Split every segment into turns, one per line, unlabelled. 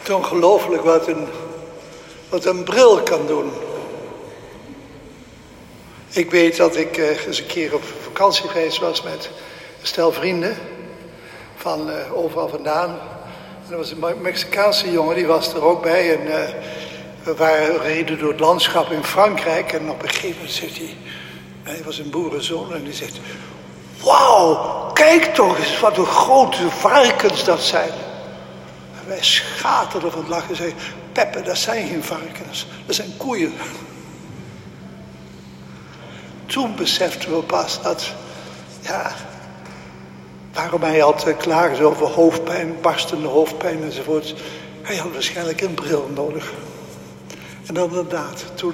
Het is ongelooflijk wat een bril kan doen. Ik weet dat ik eens een keer op vakantiereis was met een stel vrienden van overal vandaan. En er was een Mexicaanse jongen, die was er ook bij. En we reden door het landschap in Frankrijk. En op een gegeven moment zegt hij was een boerenzoon, en die zegt: "Wauw, kijk toch eens wat een grote varkens dat zijn." En wij schaterden van het lachen en zeiden: "Peppe, dat zijn geen varkens, dat zijn koeien." Toen beseften we pas dat, waarom hij altijd klaagde over hoofdpijn, barstende hoofdpijn enzovoort. Hij had waarschijnlijk een bril nodig. En inderdaad, toen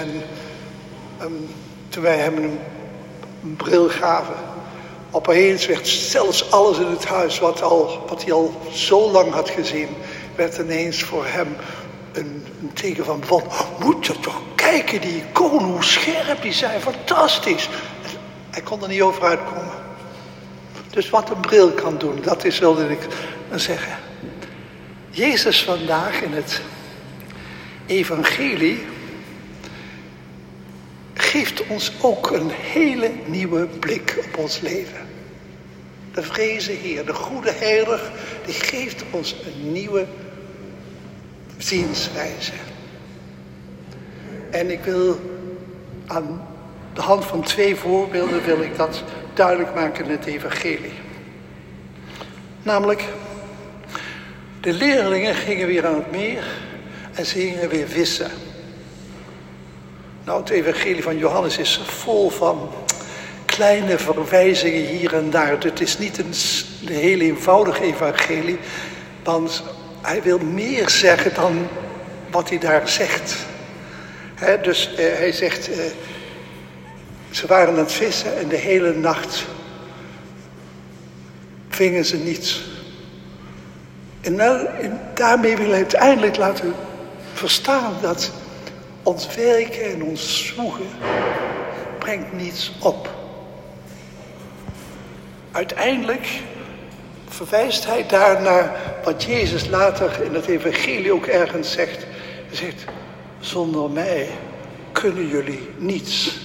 wij hem een bril gaven, opeens werd zelfs alles in het huis wat hij al zo lang had gezien, werd ineens voor hem een teken van: "Moet je toch kijken, die iconen, hoe scherp die zijn, fantastisch." Hij kon er niet over uitkomen. Dus wat een bril kan doen, dat is wilde ik zeggen. Jezus vandaag in het evangelie geeft ons ook een hele nieuwe blik op ons leven. De vreze Heer, de goede Herder, die geeft ons een nieuwe zienswijze. En ik wil aan de hand van 2 voorbeelden wil ik dat duidelijk maken in het evangelie. Namelijk, de leerlingen gingen weer aan het meer en ze gingen weer vissen. Nou, het evangelie van Johannes is vol van kleine verwijzingen hier en daar. Het is niet een heel eenvoudig evangelie, want hij wil meer zeggen dan wat hij daar zegt. Dus hij zegt, ze waren aan het vissen en de hele nacht vingen ze niets. En daarmee wil hij uiteindelijk laten verstaan dat ons werken en ons zwoegen brengt niets op. Uiteindelijk verwijst hij daar naar wat Jezus later in het evangelie ook ergens zegt. Hij zegt: "Zonder mij kunnen jullie niets."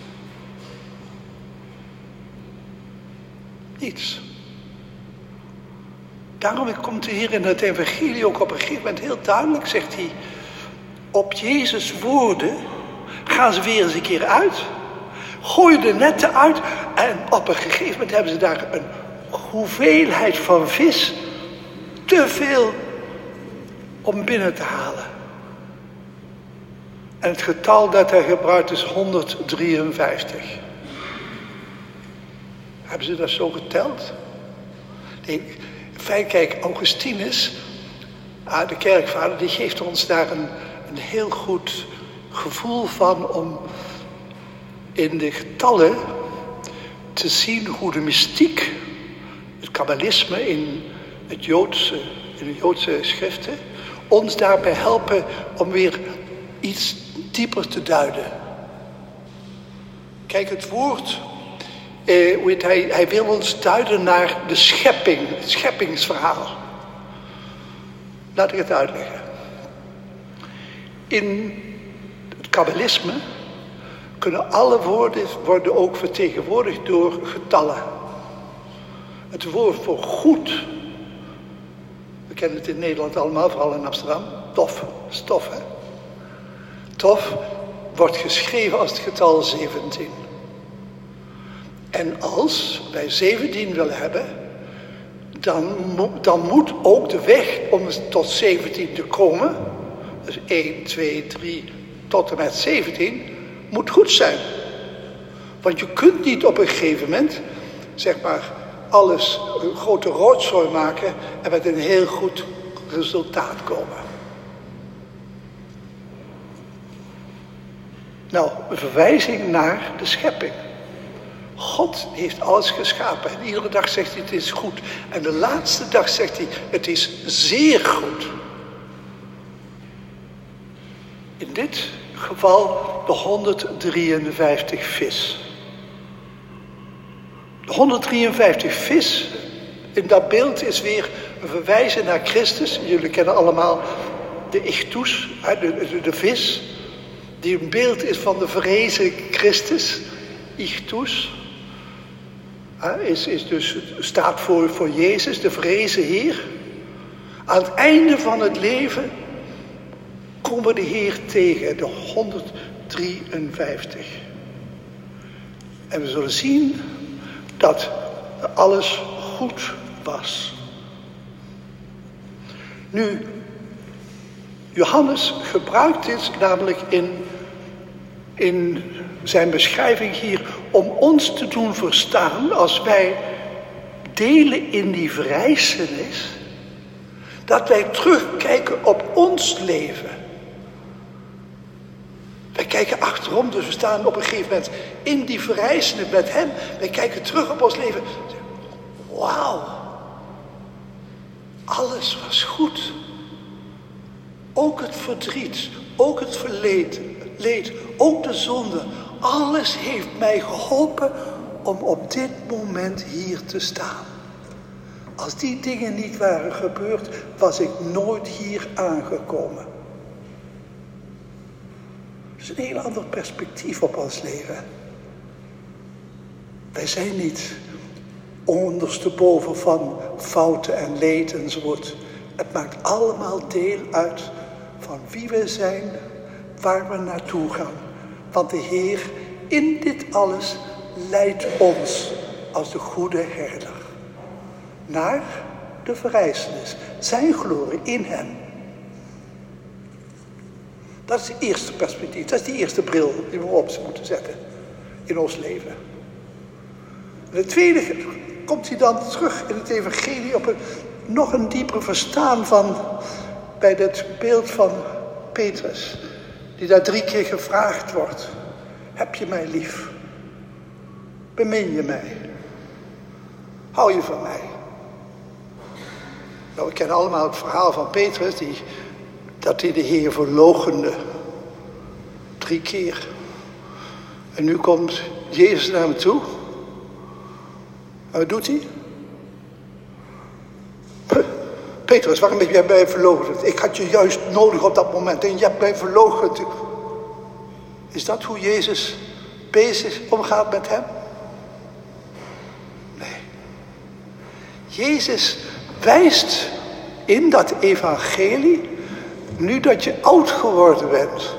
Niets. Daarom komt hij hier in het evangelie ook op een gegeven moment heel duidelijk, zegt hij: op Jezus' woorden gaan ze weer eens een keer uit. Gooien de netten uit en op een gegeven moment hebben ze daar een hoeveelheid van vis te veel om binnen te halen. En het getal dat hij gebruikt is 153. Hebben ze dat zo geteld? Nee, in feite, kijk, Augustinus, de kerkvader, die geeft ons daar een heel goed gevoel van om in de getallen te zien hoe de mystiek, het kabbalisme in de Joodse schriften, ons daarbij helpen om weer iets dieper te duiden. Kijk, het woord, hij wil ons duiden naar de schepping, het scheppingsverhaal. Laat ik het uitleggen. In het kabbalisme kunnen alle woorden worden ook vertegenwoordigd door getallen. Het woord voor goed, we kennen het in Nederland allemaal, vooral in Amsterdam, tof, stof, hè? Tof wordt geschreven als het getal 17. En als wij 17 willen hebben, dan moet ook de weg om tot 17 te komen, dus 1, 2, 3 tot en met 17, moet goed zijn. Want je kunt niet op een gegeven moment, zeg maar, alles een grote rotzooi maken en met een heel goed resultaat komen. Nou, een verwijzing naar de schepping. God heeft alles geschapen en iedere dag zegt hij: het is goed. En de laatste dag zegt hij: het is zeer goed. In dit geval de 153 vis. De 153 vis in dat beeld is weer We verwijzen naar Christus. Jullie kennen allemaal de ichthus, de vis, die een beeld is van de verrezen Christus. Ichthus staat voor Jezus, de verrezen Heer. Aan het einde van het leven komen we de Heer tegen, de 153. En we zullen zien dat alles goed was. Nu, Johannes gebruikt dit namelijk in zijn beschrijving hier om ons te doen verstaan, als wij delen in die verrijzenis, dat wij terugkijken op ons leven. Wij kijken achterom, dus we staan op een gegeven moment in die verrijzenis met hem. Wij kijken terug op ons leven. Wauw, alles was goed. Ook het verdriet, ook het leed, ook de zonde. Alles heeft mij geholpen om op dit moment hier te staan. Als die dingen niet waren gebeurd, was ik nooit hier aangekomen. Dat is een heel ander perspectief op ons leven. Wij zijn niet ondersteboven van fouten en leed enzovoort. Het maakt allemaal deel uit van wie we zijn, waar we naartoe gaan. Want de Heer in dit alles leidt ons als de goede herder naar de verrijzenis, zijn glorie in hem. Dat is het eerste perspectief, dat is die eerste bril die we op moeten zetten in ons leven. En het tweede komt hij dan terug in het evangelie op nog een dieper verstaan van bij het beeld van Petrus, die daar 3 keer gevraagd wordt: heb je mij lief? Bemin je mij? Hou je van mij? Nou, we kennen allemaal het verhaal van Petrus, dat hij de Heer verloochende 3 keer. En nu komt Jezus naar hem toe. En wat doet hij? Petrus, waarom heb jij mij verloochend? Ik had je juist nodig op dat moment en je hebt mij verloochend. Is dat hoe Jezus bezig omgaat met hem? Nee. Jezus wijst in dat evangelie, nu dat je oud geworden bent,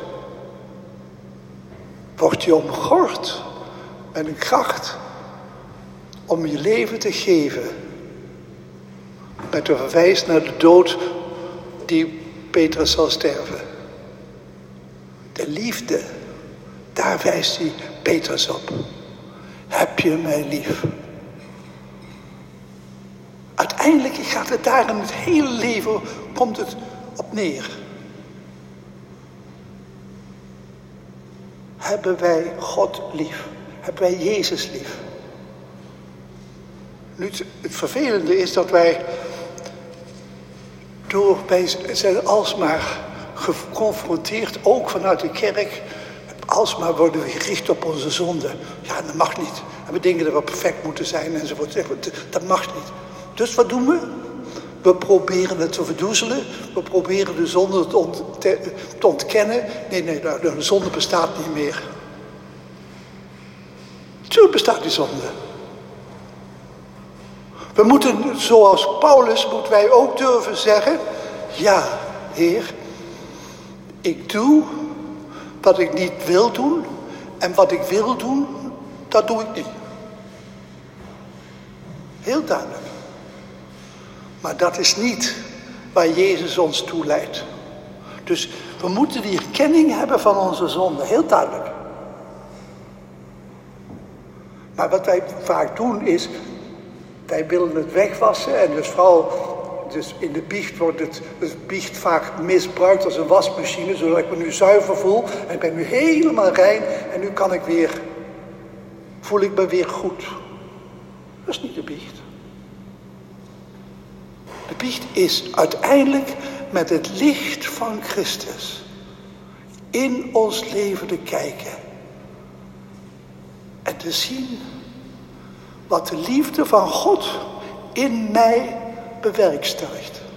word je omgord met een kracht om je leven te geven. Met de verwijs naar de dood die Petrus zal sterven. De liefde, daar wijst hij Petrus op. Heb je mij lief? Uiteindelijk gaat het daar in het hele leven, komt het op neer. Hebben wij God lief? Hebben wij Jezus lief? Nu, het vervelende is dat wij zijn alsmaar geconfronteerd, ook vanuit de kerk, alsmaar worden we gericht op onze zonde. Ja, dat mag niet. En we denken dat we perfect moeten zijn enzovoort. Dat mag niet. Dus wat doen we? We proberen het te verdoezelen. We proberen de zonde te ontkennen. Nee, de zonde bestaat niet meer. Natuurlijk bestaat die zonde. We moeten, zoals Paulus, moeten wij ook durven zeggen: ja, Heer, ik doe wat ik niet wil doen. En wat ik wil doen, dat doe ik niet. Heel duidelijk. Maar dat is niet waar Jezus ons toe leidt. Dus we moeten die erkenning hebben van onze zonde. Heel duidelijk. Maar wat wij vaak doen is, wij willen het wegwassen. En dus vooral in de biecht wordt het biecht vaak misbruikt als een wasmachine. Zodat ik me nu zuiver voel. En ik ben nu helemaal rein. En nu voel ik me weer goed. Dat is niet de biecht. De biecht is uiteindelijk met het licht van Christus in ons leven te kijken. En te zien wat de liefde van God in mij bewerkstelligt.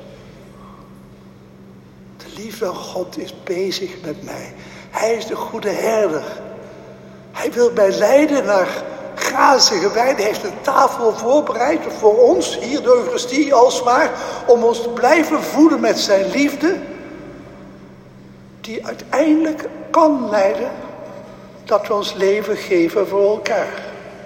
De lieve God is bezig met mij. Hij is de goede herder. Hij wil mij leiden naar grazige weiden. Hij heeft een tafel voorbereid voor ons, hier de Eucharistie alsmaar, om ons te blijven voeden met zijn liefde, die uiteindelijk kan leiden dat we ons leven geven voor elkaar.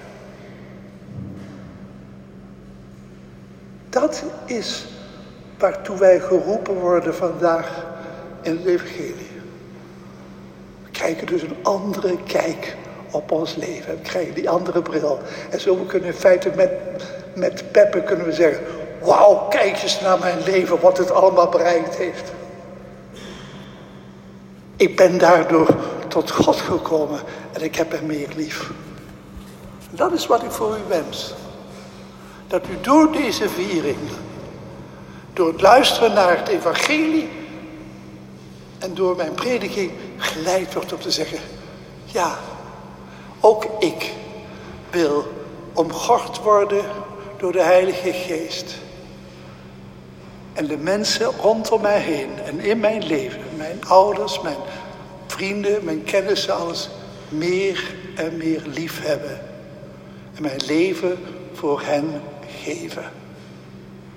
Dat is waartoe wij geroepen worden vandaag in het evangelie. We krijgen dus een andere kijk op ons leven. We krijgen die andere bril. En zo kunnen we in feite met Peppe kunnen we zeggen, wauw, kijk eens naar mijn leven, wat het allemaal bereikt heeft. Ik ben daardoor tot God gekomen en ik heb hem meer lief. Dat is wat ik voor u wens. Dat u door deze viering, door het luisteren naar het evangelie en door mijn prediking geleid wordt om te zeggen, ja, ook ik wil omgord worden door de Heilige Geest. En de mensen rondom mij heen en in mijn leven, mijn ouders, mijn vrienden, mijn kennissen, alles meer en meer lief hebben. En mijn leven voor hen geven.